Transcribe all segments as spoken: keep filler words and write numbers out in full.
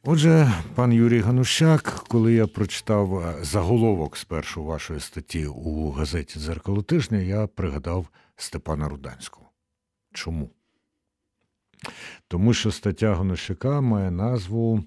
Отже, пан Юрій Ганущак, коли я прочитав заголовок спершу вашої статті у газеті «Дзеркало тижня», я пригадав Степана Руданського. Чому? Тому що стаття Ганущака має назву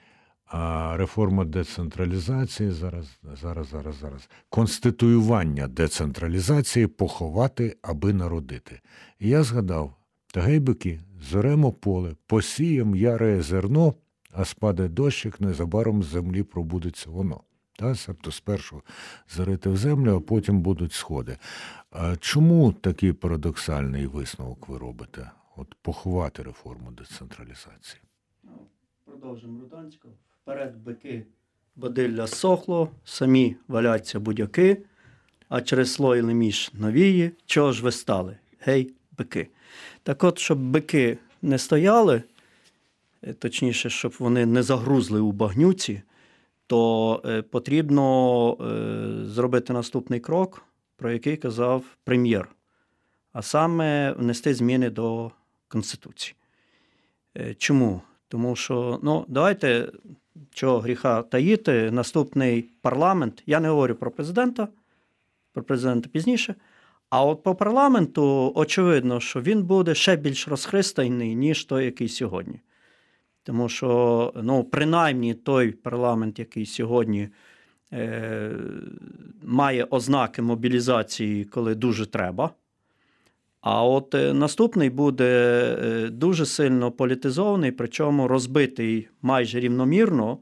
«Реформа децентралізації», зараз, зараз, зараз, зараз, «Конституювання децентралізації поховати, аби народити». І я згадав, та гейбики, зоремо поле, посієм яре зерно, а спаде дощик, незабаром з землі пробудеться воно. Та? Тобто спершу зарити в землю, а потім будуть сходи. А чому такий парадоксальний висновок ви робите? От поховати реформу децентралізації. Продовжимо Руданського. Вперед бики, бодилля сохло, самі валяться будяки, а через слой леміш новії, чого ж ви стали? Гей, бики. Так от, щоб бики не стояли, точніше, щоб вони не загрузли у багнюці, то е, потрібно е, зробити наступний крок, про який казав прем'єр, а саме внести зміни до Конституції. Е, чому? Тому що, ну, давайте, чого гріха таїти, наступний парламент, я не говорю про президента, про президента пізніше, а от по парламенту очевидно, що він буде ще більш розхристаний, ніж той, який сьогодні. Тому що, ну, принаймні той парламент, який сьогодні е, має ознаки мобілізації, коли дуже треба, а от е, наступний буде е, дуже сильно політизований, причому розбитий майже рівномірно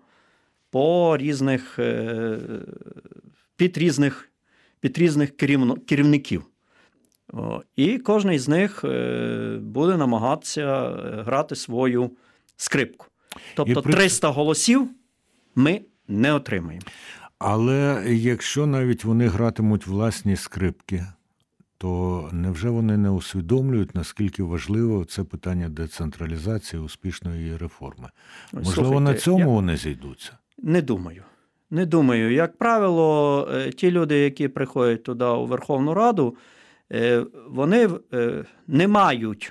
по різних, е, під різних, під різних керівно, керівників. О, і кожен із них е, буде намагатися грати свою скрипку. Тобто при... триста голосів ми не отримаємо. Але якщо навіть вони гратимуть власні скрипки, то невже вони не усвідомлюють, наскільки важливо це питання децентралізації, успішної реформи? Можливо, слухайте, на цьому я... вони зійдуться? Не думаю. Не думаю. Як правило, ті люди, які приходять туди у Верховну Раду, вони не мають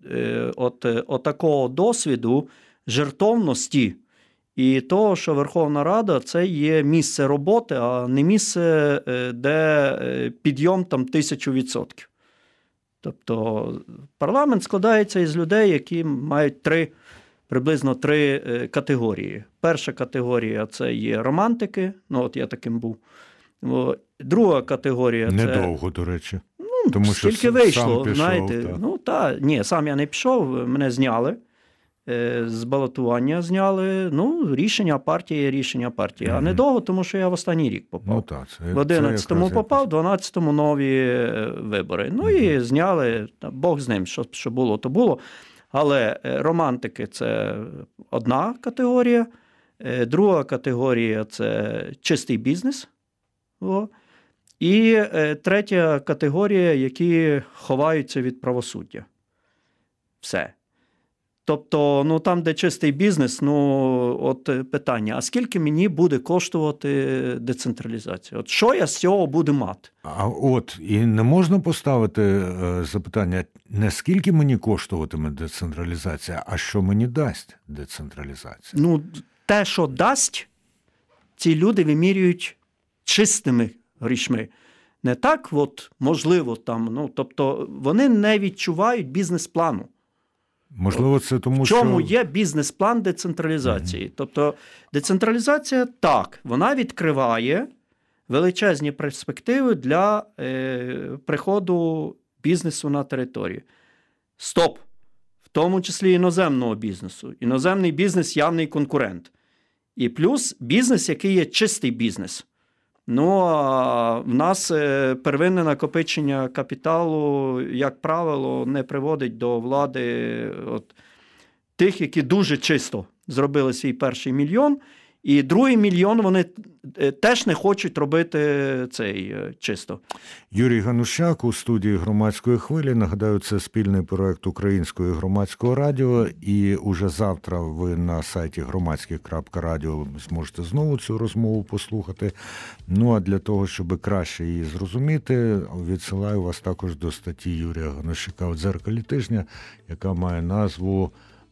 от, от такого досвіду жертовності і того, що Верховна Рада – це є місце роботи, а не місце, де підйом там тисячу відсотків. Тобто парламент складається із людей, які мають три, приблизно три категорії. Перша категорія – це є романтики, ну от я таким був. Друга категорія – це… Недовго, до речі. Ну, тому що скільки вийшло, пішов, знаєте. Та. Ну, та, ні, сам я не пішов, мене зняли. З балотування зняли. Ну, рішення партії є рішення партії. Mm-hmm. А недовго, тому що я в останній рік попав. Ну, так, це, в одинадцятому попав, в дванадцятому нові вибори. Ну, mm-hmm. і зняли, Бог з ним, що, що було, то було. Але романтики – це одна категорія. Друга категорія – це чистий бізнес. О. І е, третя категорія, які ховаються від правосуддя. Все. Тобто, ну там, де чистий бізнес, ну от питання, а скільки мені буде коштувати децентралізація? От що я з цього буду мати? А от, і не можна поставити е, запитання, не скільки мені коштуватиме децентралізація, а що мені дасть децентралізація? Ну, те, що дасть, ці люди вимірюють чистими грішми. Не так, от, можливо, там, ну, тобто вони не відчувають бізнес-плану. Можливо, це тому, в чому що… є бізнес-план децентралізації. Mm-hmm. Тобто децентралізація, так, вона відкриває величезні перспективи для е, приходу бізнесу на територію. Стоп! В тому числі іноземного бізнесу. Іноземний бізнес – явний конкурент. І плюс бізнес, який є чистий бізнес. Ну, а в нас первинне накопичення капіталу, як правило, не приводить до влади от, тих, які дуже чисто зробили свій перший мільйон, і другий мільйон вони теж не хочуть робити цей чисто. Юрій Ганущак у студії «Громадської хвилі». Нагадаю, це спільний проект Українського і Громадського радіо. І уже завтра ви на сайті громадське крапка радіо зможете знову цю розмову послухати. Ну, а для того, щоб краще її зрозуміти, відсилаю вас також до статті Юрія Ганущака в «Дзеркалі тижня», яка має назву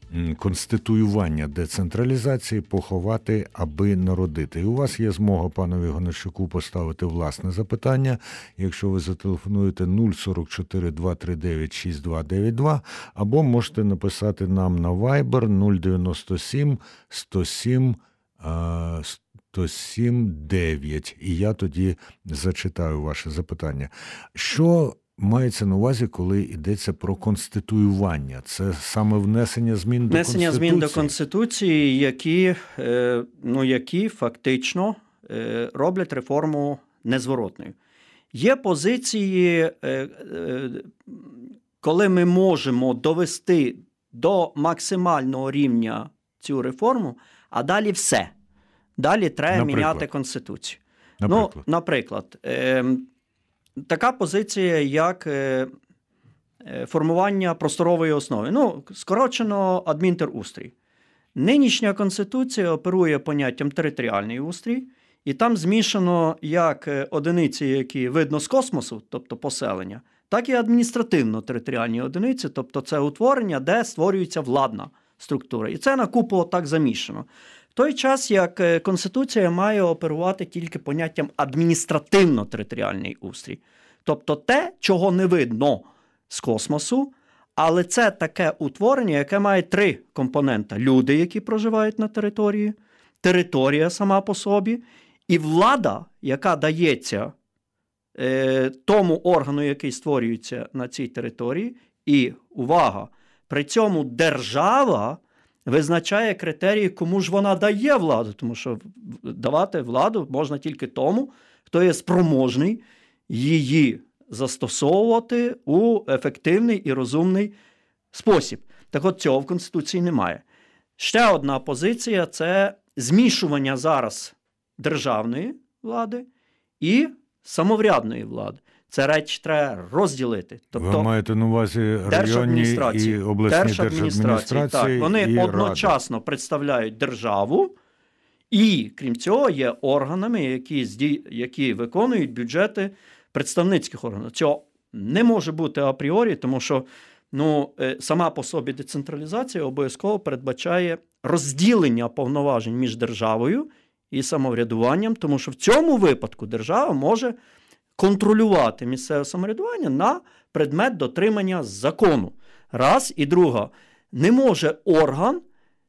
конституювання децентралізації поховати, аби народити. І у вас є змога панові Гонощуку поставити власне запитання, якщо ви зателефонуєте нуль сорок чотири два три дев'ять шість два дев'ять два, або можете написати нам на Viber нуль дев'яносто сім сто сім сто сім дев'ять, і я тоді зачитаю ваше запитання. Що мається на увазі, коли йдеться про конституювання? Це саме внесення змін до внесення Конституції? змін до Конституції, які, ну, які фактично роблять реформу незворотною. Є позиції, коли ми можемо довести до максимального рівня цю реформу, а далі все. Далі треба Наприклад? міняти Конституцію. Наприклад? Ну, наприклад, е, така позиція, як е, формування просторової основи. Ну, скорочено адмінтерустрій. Нинішня Конституція оперує поняттям територіальний устрій, і там змішано як одиниці, які видно з космосу, тобто поселення, так і адміністративно-територіальні одиниці, тобто це утворення, де створюється владна структура. І це на купу так замішано. В той час, як Конституція має оперувати тільки поняттям адміністративно-територіальний устрій. Тобто те, чого не видно з космосу, але це таке утворення, яке має три компоненти. Люди, які проживають на території, територія сама по собі, і влада, яка дається е, тому органу, який створюється на цій території, і, увага, при цьому держава визначає критерії, кому ж вона дає владу, тому що давати владу можна тільки тому, хто є спроможний її застосовувати у ефективний і розумний спосіб. Так от цього в Конституції немає. Ще одна позиція – це змішування зараз державної влади і самоврядної влади. Це речі треба розділити. Тобто, ви маєте на увазі районні і обласні держадміністрації? Так, вони і одночасно ради. представляють державу і, крім цього, є органами, які, зді... які виконують бюджети представницьких органів. Цього не може бути апріорі, тому що ну, сама по собі децентралізація обов'язково передбачає розділення повноважень між державою і самоврядуванням, тому що в цьому випадку держава може контролювати місцеве самоврядування на предмет дотримання закону. Раз. І друга. Не може орган,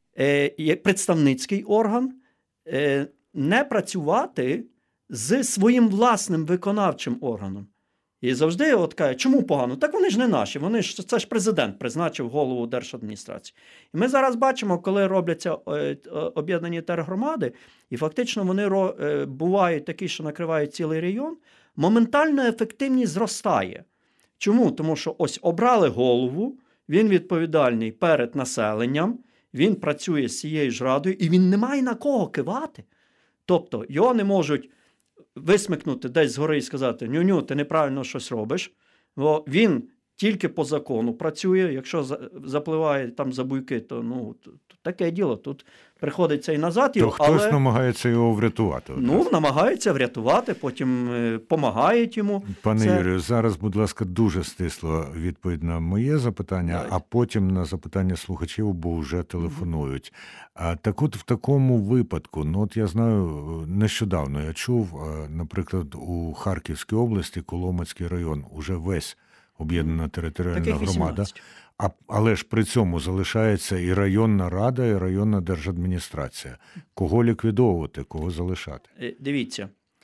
е, представницький орган, е, не працювати з своїм власним виконавчим органом. І завжди от кажуть, чому погано? Так вони ж не наші, вони ж, це ж президент призначив голову держадміністрації. І ми зараз бачимо, коли робляться об'єднані тергромади, і фактично вони бувають такі, що накривають цілий район, моментально ефективність зростає. Чому? Тому що ось обрали голову, він відповідальний перед населенням, він працює з цією ж радою, і він не має на кого кивати. Тобто його не можуть висмикнути десь згори і сказати, ню-ню, ти неправильно щось робиш. Бо він тільки по закону працює, якщо запливає там за буйки, то ну, таке діло, тут приходиться і назад. То його, хтось але... намагається його врятувати. Ну, намагається врятувати, потім допомагають йому. Пане Це... Юрію, зараз, будь ласка, дуже стисло відповідь на моє запитання, Давайте. А потім на запитання слухачів, бо вже телефонують. А так от в такому випадку, ну от я знаю, нещодавно я чув, наприклад, у Харківській області, Коломацький район, уже весь об'єднана територіальна Таких громада. вісімнадцять. А, але ж при цьому залишається і районна рада, і районна держадміністрація. Кого ліквідовувати, кого залишати? Дивіться,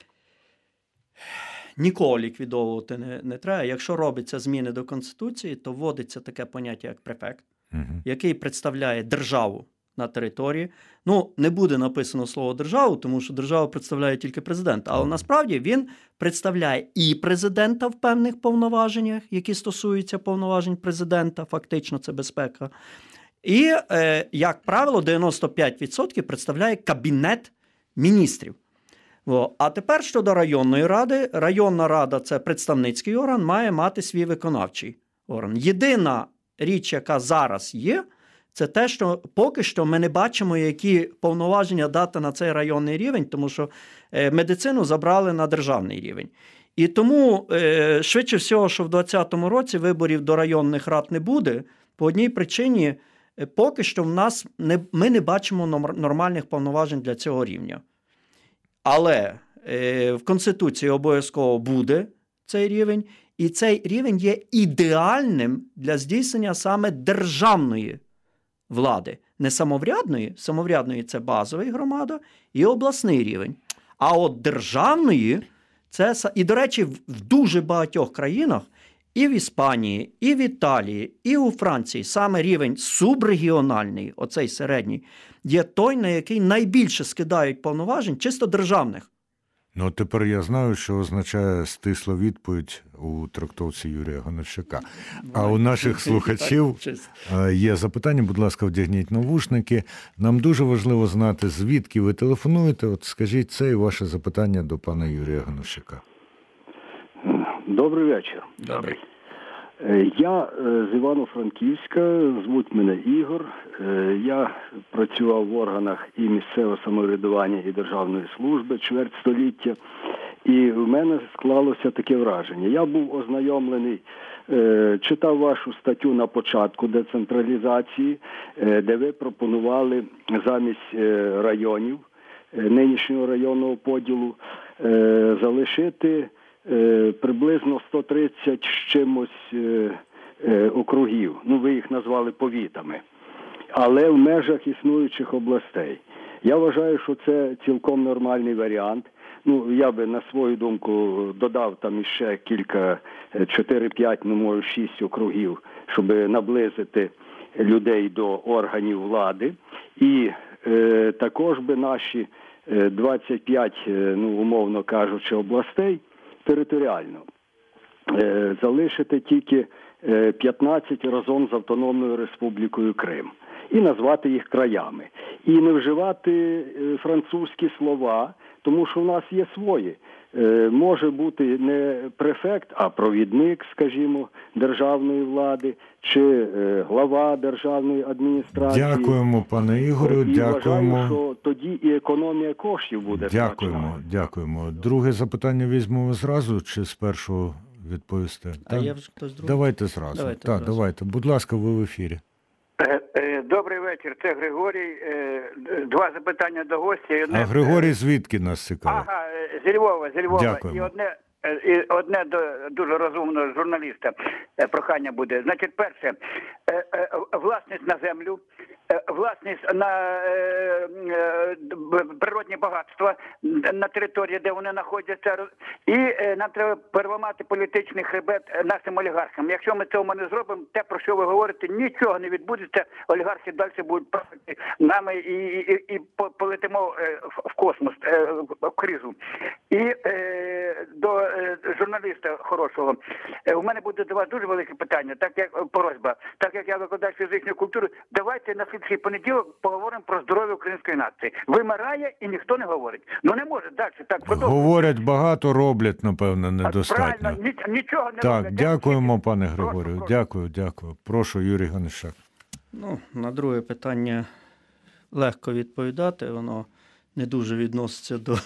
нікого ліквідовувати не, не треба. Якщо робиться зміни до Конституції, то вводиться таке поняття, як префект, угу. який представляє державу на території. Ну, не буде написано слово «державу», тому що державу представляє тільки президент. Але насправді він представляє і президента в певних повноваженнях, які стосуються повноважень президента, фактично це безпека. І, е, як правило, дев'яносто п'ять відсотків представляє Кабінет міністрів. О, а тепер щодо районної ради. Районна рада – це представницький орган, має мати свій виконавчий орган. Єдина річ, яка зараз є, це те, що поки що ми не бачимо, які повноваження дати на цей районний рівень, тому що медицину забрали на державний рівень. І тому, швидше всього, що в двадцятому році виборів до районних рад не буде, по одній причині поки що в нас не, ми не бачимо нормальних повноважень для цього рівня. Але е, в Конституції обов'язково буде цей рівень, і цей рівень є ідеальним для здійснення саме державної влади. Не самоврядної, самоврядної – це базовий громада і обласний рівень. А от державної – це, і, до речі, в дуже багатьох країнах, і в Іспанії, і в Італії, і у Франції саме рівень субрегіональний, оцей середній, є той, на який найбільше скидають повноважень чисто державних. Ну, тепер я знаю, що означає стисла відповідь у трактовці Юрія Ганущака. А у наших слухачів є запитання, будь ласка, вдягніть навушники. Нам дуже важливо знати, звідки ви телефонуєте. От скажіть це і ваше запитання до пана Юрія Ганущака. Добрий вечір. Добрий. Я з Івано-Франківська, звуть мене Ігор. Я працював в органах і місцевого самоврядування, і державної служби чверть століття. І в мене склалося таке враження. Я був ознайомлений, читав вашу статтю на початку децентралізації, де ви пропонували замість районів, нинішнього районного поділу, залишити приблизно сто тридцять з чимось округів. Ну, ви їх назвали повітами. Але в межах існуючих областей. Я вважаю, що це цілком нормальний варіант. Ну, я би на свою думку додав там іще кілька, чотири-п'ять, ну, може, шість округів, щоб наблизити людей до органів влади. І е, також би наші двадцять п'ять, ну, умовно кажучи, областей територіально е, залишити тільки п'ятнадцять разом з Автономною Республікою Крим. І назвати їх краями. І не вживати французькі слова, тому що в нас є свої. Е, може бути не префект, а провідник, скажімо, державної влади, чи е, глава державної адміністрації. Дякуємо, пане Ігорю, і дякуємо. Вважаю, що тоді і економія коштів буде. Дякуємо, значна. дякуємо. Друге запитання візьмемо зразу, чи спершу відповісти? А Так? є вже хтось другий? Давайте зразу. Давайте так, зразу. давайте. Будь ласка, ви в ефірі. Добрий вечір, це Григорій. Два запитання до гостя. Одне... А Григорій звідки нас цікавить? Ага, зі Львова, зі Львова. Дякуємо. І одне, і одне до дуже розумного журналіста прохання буде. Значить, перше, власність на землю, власність на природні багатства на території, де вони знаходяться. І нам треба переламати політичний хребет нашим олігархам. Якщо ми цього не зробимо, те, про що ви говорите, нічого не відбудеться. Олігархи далі будуть правити нами і, і, і полетимо в космос, в кризу. І е, до е, журналіста хорошого. Е, у мене буде до вас дуже велике питання, так як просьба, так як я викладач фізичної культури, давайте на слідчий понеділок поговоримо про здоров'я української нації. Вимирає і ніхто не говорить. Ну не може далі так продовжувати. Говорять багато, роблять, напевно, недостатньо. Правильно, ні, нічого не так, роблять. дякуємо, пане Прошу, Григорію. прошу. Дякую, дякую. Прошу, Юрій Ганущак. Ну, на друге питання легко відповідати, воно не дуже відноситься до,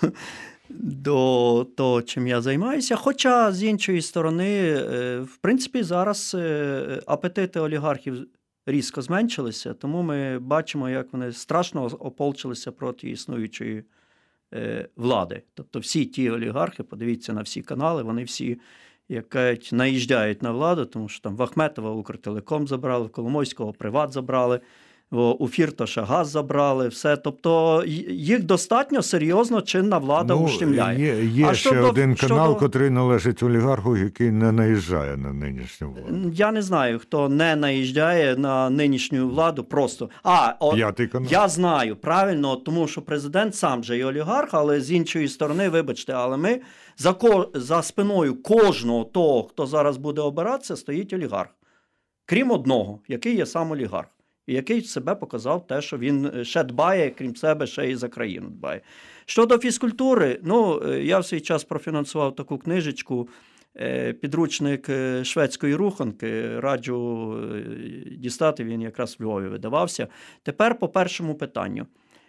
до того, чим я займаюся. Хоча, з іншої сторони, в принципі, зараз апетити олігархів різко зменшилися, тому ми бачимо, як вони страшно ополчилися проти існуючої влади. Тобто всі ті олігархи, подивіться на всі канали, вони всі, як кажуть, наїжджають на владу, тому що там в Ахметова Укртелеком забрали, в Коломойського Приват забрали, у Фірташа газ забрали, все. Тобто їх достатньо серйозно чинна влада ну, ущемляє. Є, є а ще щодо, один канал, щодо... котрий належить олігарху, який не наїжджає на нинішню владу. Я не знаю, хто не наїжджає на нинішню владу просто. А, о, П'ятий канал. Я знаю, правильно, тому що президент сам же і олігарх, але з іншої сторони, вибачте, але ми за, ко... за спиною кожного того, хто зараз буде обиратися, стоїть олігарх. Крім одного, який є сам олігарх. І який себе показав те, що він ще дбає, крім себе, ще і за країну дбає. Щодо фізкультури, ну, я в свій час профінансував таку книжечку, підручник шведської руханки, раджу дістати, він якраз в Львові видавався. Тепер по першому питанню.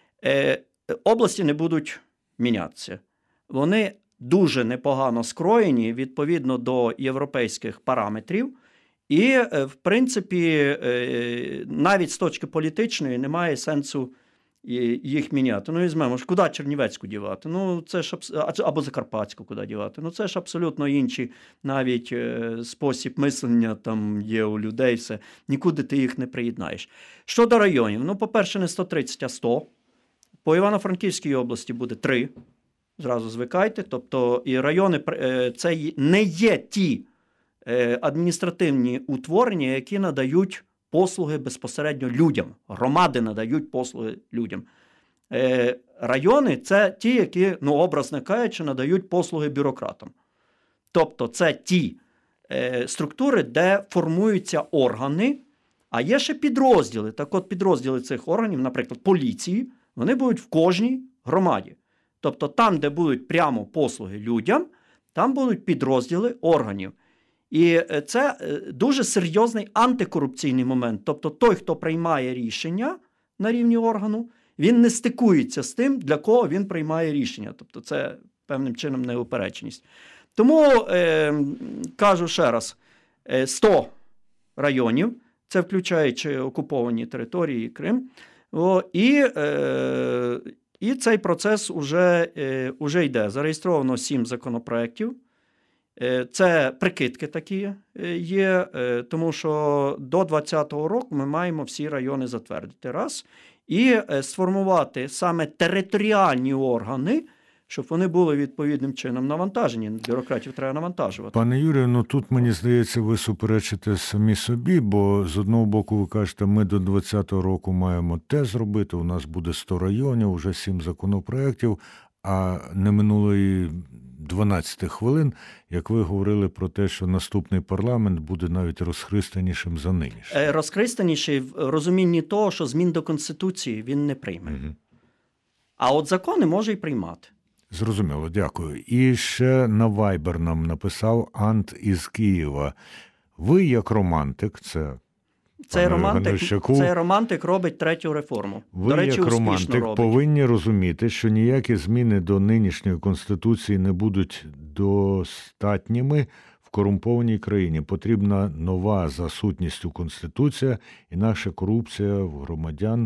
Області не будуть мінятися. Вони дуже непогано скроєні, відповідно до європейських параметрів, І, в принципі, навіть з точки політичної немає сенсу їх міняти. Ну, візьмемо, куди Чернівецьку дівати? Ну, це ж, або Закарпатську куди дівати? Ну, це ж абсолютно інший навіть спосіб мислення там є у людей, все. Нікуди ти їх не приєднаєш. Щодо районів, ну, по-перше, не сто тридцять, а сто. По Івано-Франківській області буде три. Зразу звикайте. Тобто, і райони – це не є ті адміністративні утворення, які надають послуги безпосередньо людям. Громади надають послуги людям. Е, райони – це ті, які, ну, образно кажучи, надають послуги бюрократам. Тобто це ті е, структури, де формуються органи, а є ще підрозділи. Так от підрозділи цих органів, наприклад, поліції, вони будуть в кожній громаді. Тобто там, де будуть прямо послуги людям, там будуть підрозділи органів. І це дуже серйозний антикорупційний момент. Тобто той, хто приймає рішення на рівні органу, він не стикується з тим, для кого він приймає рішення. Тобто це певним чином неупередженість. Тому, е, кажу ще раз, сто районів, це включаючи окуповані території, Крим, о, і, е, і цей процес уже, е, уже йде. Зареєстровано сім законопроєктів. Це прикидки такі є, тому що до двадцятого року ми маємо всі райони затвердити. Раз. І сформувати саме територіальні органи, щоб вони були відповідним чином навантажені. Бюрократів треба навантажувати. Пане Юрію, ну тут, мені здається, ви суперечите самі собі, бо з одного боку ви кажете, ми до двадцятого року маємо те зробити, у нас буде сто районів, вже сім законопроєктів, а не минуло і дванадцяти хвилин, як ви говорили про те, що наступний парламент буде навіть розхристанішим за нинішній. Розхристаніший в розумінні того, що змін до Конституції він не прийме. Угу. А от закони може і приймати. Зрозуміло, дякую. І ще на Viber нам написав Ант із Києва. Ви як романтик, це... Цей романтик, цей романтик робить третю реформу. Ви, до речі, як романтик, робить. повинні розуміти, що ніякі зміни до нинішньої Конституції не будуть достатніми в корумпованій країні. Потрібна нова за сутністю Конституція, інакше корупція в громадян,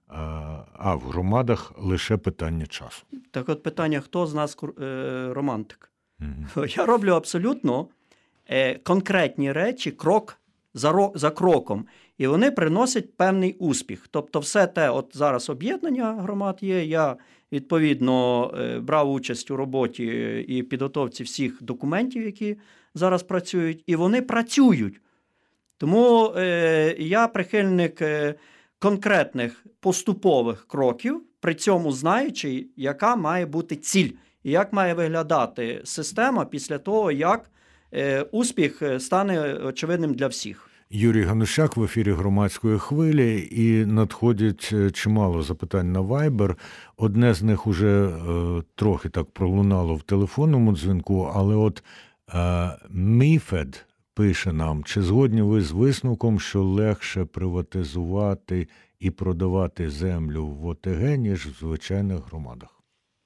а в громадах лише питання часу. Так от питання, хто з нас романтик? Угу. Я роблю абсолютно конкретні речі, крок За, за кроком, і вони приносять певний успіх. Тобто все те, от зараз об'єднання громад є, я, відповідно, брав участь у роботі і підготовці всіх документів, які зараз працюють, і вони працюють. Тому е, я прихильник е, конкретних поступових кроків, при цьому знаючи, яка має бути ціль, і як має виглядати система після того, як е, успіх стане очевидним для всіх. Юрій Ганущак в ефірі «Громадської хвилі», і надходять чимало запитань на Viber. Одне з них уже е, трохи так пролунало в телефонному дзвінку, але от е, Міфед пише нам, чи згодні ви з висновком, що легше приватизувати і продавати землю в ОТГ, ніж в звичайних громадах?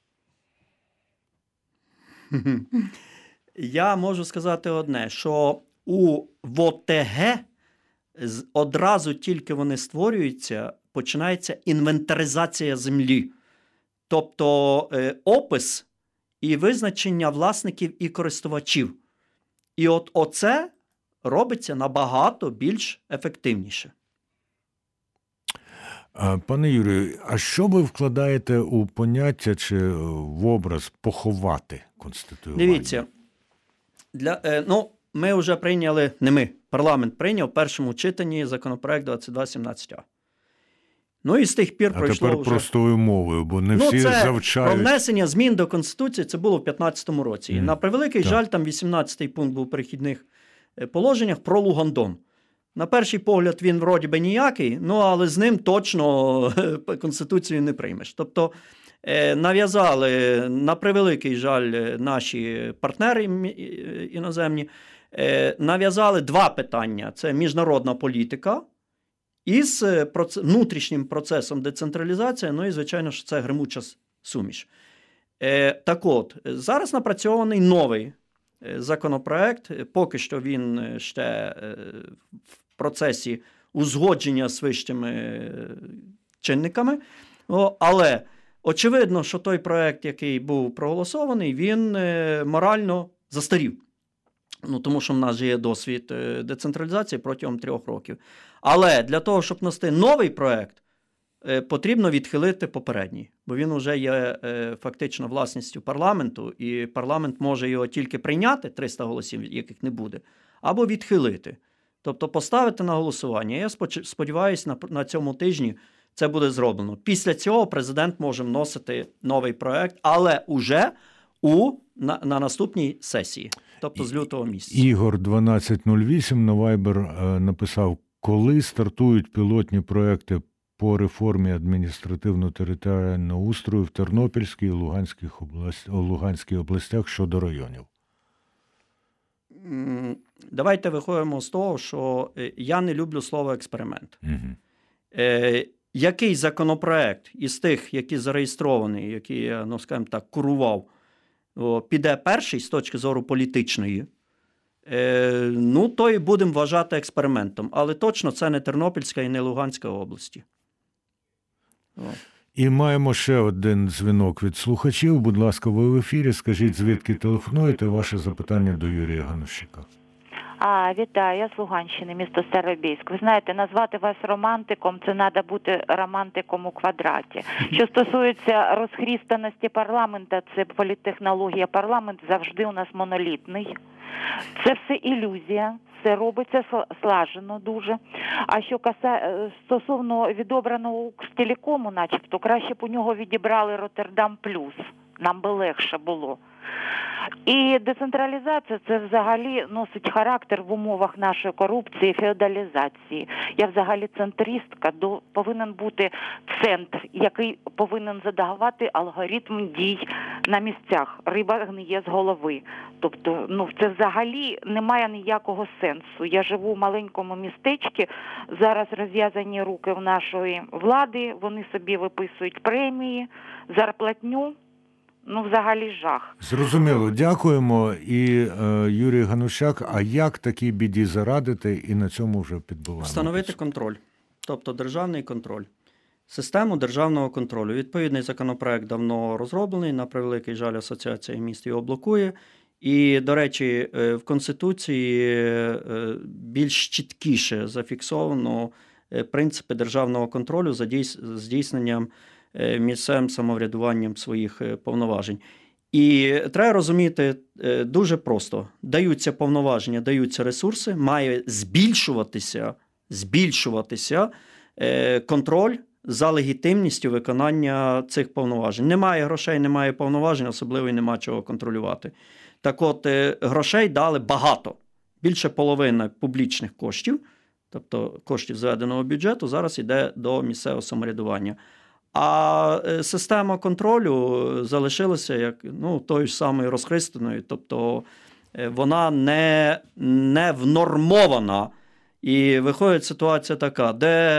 Я можу сказати одне, що у в ОТГ одразу тільки вони створюються, починається інвентаризація землі. Тобто е, опис і визначення власників і користувачів. І от оце робиться набагато більш ефективніше. Пане Юрію, а що ви вкладаєте у поняття чи в образ «поховати конституювання»? Дивіться, для, е, ну, ми вже прийняли, не ми, парламент прийняв в першому читанні законопроект двадцять два сімнадцять А. Ну і з тих пір а пройшло вже... А тепер простою мовою, бо не ну, всі це завчають. Про внесення змін до Конституції це було в п'ятнадцятому році. Mm. На превеликий так. жаль, там вісімнадцятий пункт був в перехідних положеннях про Лугандон. На перший погляд він вроді би ніякий, ну але з ним точно Конституцію не приймеш. Тобто нав'язали, на превеликий жаль, наші партнери іноземні, нав'язали два питання. Це міжнародна політика із внутрішнім процесом децентралізації, ну і, звичайно ж, це гримуча суміш. Так от, зараз напрацьований новий законопроект. Поки що він ще в процесі узгодження з вищими чинниками. Але очевидно, що той проект, який був проголосований, він морально застарів. Ну, тому що в нас же є досвід децентралізації протягом трьох років. Але для того, щоб нести новий проект, потрібно відхилити попередній, бо він вже є фактично власністю парламенту, і парламент може його тільки прийняти, триста голосів, яких не буде, або відхилити. Тобто поставити на голосування. Я сподіваюся, на, на цьому тижні це буде зроблено. Після цього президент може вносити новий проект, але уже у, на, на наступній сесії, тобто з лютого місяця. Ігор дванадцять нуль вісім на Viber написав, коли стартують пілотні проекти по реформі адміністративно-територіального устрою в Тернопільській і Луганській областях, Луганській областях щодо районів? Давайте виходимо з того, що я не люблю слово експеримент. Угу. Е, який законопроект із тих, які зареєстровані, які я, ну, скажімо так, курував, о, піде перший з точки зору політичної, е, ну, то і будемо вважати експериментом. Але точно це не Тернопільська і не Луганська області. О. І маємо ще один дзвінок від слухачів. Будь ласка, ви в ефірі. Скажіть, звідки телефонуєте? Ваше запитання до Юрія Ганущака. А, вітаю, я з Луганщини, місто Старобільськ. Ви знаєте, назвати вас романтиком – це треба бути романтиком у квадраті. Що стосується розхрістаності парламента, це політтехнологія. Парламент завжди у нас монолітний. Це все ілюзія. Все робиться слажено дуже. А що каса... стосовно відобраного Укртелекому, начебто, краще б у нього відібрали Роттердам плюс. Нам би легше було. І децентралізація – це взагалі носить характер в умовах нашої корупції, феодалізації. Я взагалі центристка, до, повинен бути центр, який повинен задавати алгоритм дій на місцях. Риба гниє з голови. Тобто, ну, це взагалі не має ніякого сенсу. Я живу в маленькому містечку, зараз розв'язані руки в нашої влади, вони собі виписують премії, зарплатню. Ну, взагалі жах. Зрозуміло, дякуємо. І е, Юрій Ганущак, а як такій біді зарадити і на цьому вже підбиваємо? Встановити контроль, тобто державний контроль. Систему державного контролю. Відповідний законопроект давно розроблений, на превеликий жаль, Асоціація міст його блокує. І, до речі, в Конституції більш чіткіше зафіксовано принципи державного контролю за здійсненням місцевим самоврядуванням своїх повноважень. І треба розуміти дуже просто. Даються повноваження, даються ресурси, має збільшуватися, збільшуватися контроль за легітимністю виконання цих повноважень. Немає грошей, немає повноважень, особливо і нема чого контролювати. Так от, грошей дали багато. Більше половини публічних коштів, тобто коштів зведеного бюджету, зараз йде до місцевого самоврядування. А система контролю залишилася як, ну, тою ж самою розхристаною, тобто вона не, не внормована. І виходить ситуація така,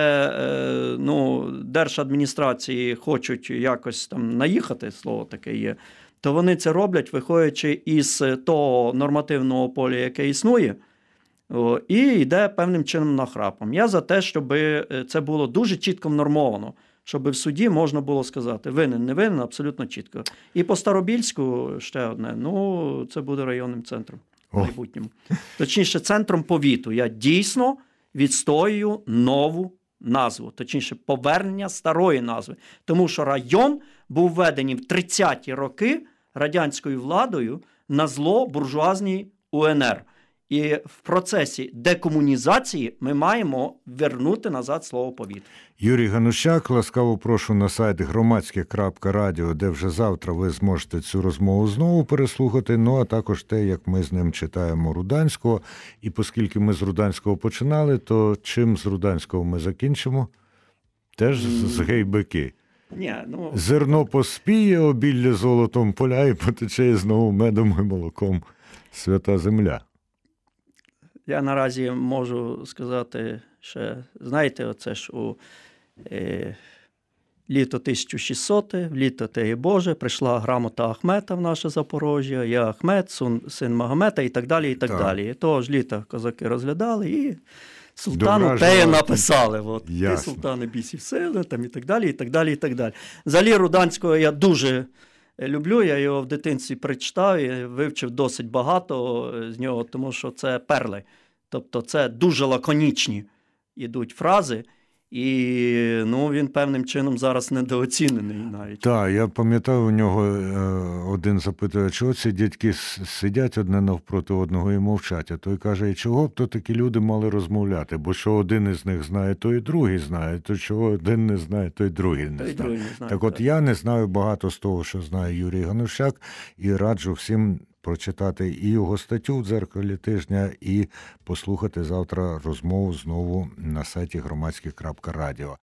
де ну, держадміністрації хочуть якось там наїхати, слово таке є, то вони це роблять, виходячи із того нормативного поля, яке існує, о, і йде певним чином нахрапом. Я за те, щоб це було дуже чітко внормовано, щоб в суді можна було сказати, винен, не винен, абсолютно чітко. І по Старобільську ще одне, ну, це буде районним центром в майбутньому. Точніше, центром повіту. Я дійсно відстоюю нову назву, точніше, повернення старої назви. Тому що район був введений в тридцяті роки радянською владою на зло буржуазній У Н Р. І в процесі декомунізації ми маємо вернути назад слово повіт. Юрій Ганущак, ласкаво прошу на сайт громадське крапка радіо, де вже завтра ви зможете цю розмову знову переслухати, ну а також те, як ми з ним читаємо Руданського. І оскільки ми з Руданського починали, то чим з Руданського ми закінчимо? Теж з гейбеки. Ні, ну... Зерно поспіє, обілля золотом поля і потече знову медом і молоком свята земля. Я наразі можу сказати ще, знаєте, оце ж у е, літо тисяча шістсоте, в літо теє Боже, прийшла грамота Ахмета в наше Запорожжя, я Ахмет, син, син Магомета і так далі, і так, Так. далі. І того ж літа козаки розглядали і султану Добра теє жила. написали. От, ти Ясно. султане бісів сили, там і так далі, і так далі, і так далі. Взагалі Руданського я дуже люблю, я його в дитинстві прочитав і вивчив досить багато з нього, тому що це перли. Тобто це дуже лаконічні ідуть фрази, і ну, він певним чином зараз недооцінений навіть. Так, я пам'ятаю, у нього е, один запитує, чого ці дядьки с- сидять одне навпроти одного і мовчать, а той каже, і чого б то такі люди мали розмовляти, бо що один із них знає, то і другий знає, то чого один не знає, то й другий не Та й знає. другий не знає, Так от так. я не знаю багато з того, що знає Юрій Ганущак, і раджу всім прочитати і його статтю в «Дзеркалі тижня», і послухати завтра розмову знову на сайті громадське крапка радіо.